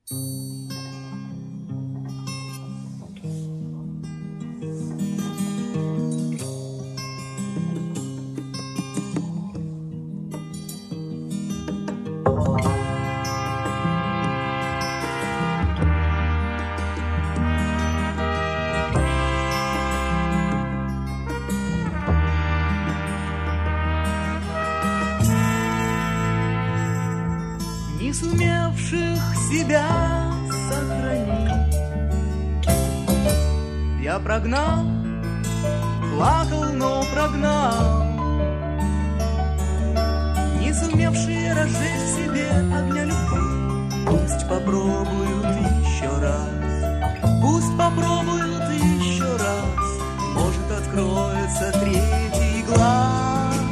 Не сумевших себя сохранить я прогнал, плакал, но прогнал. Не сумевшие разжечь в себе огня любви, пусть попробуют еще раз, пусть попробуют еще раз, может, откроется третий глаз.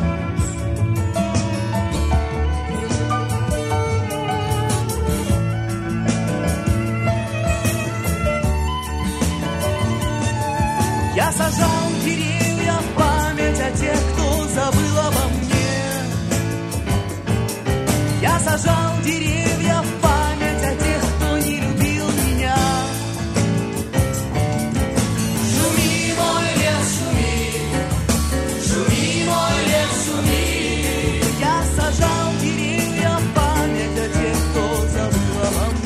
Я сажал деревья в память о тех, кто забыл обо мне. Я сажал деревья в память о тех, кто не любил меня. Шуми, мой лес, шуми, шуми, мой лес, шуми. Я сажал деревья в память о тех, кто забыл обо мне.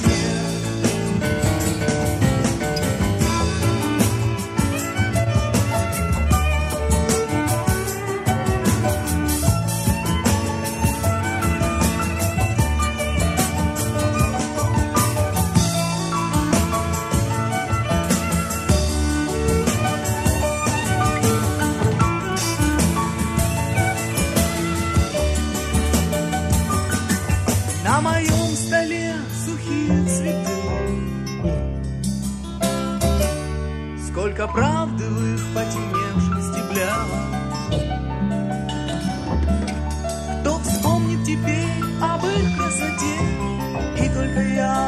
На моем столе сухие цветы, сколько правды в их потемневших стеблях. Кто вспомнит теперь об их красоте, и только я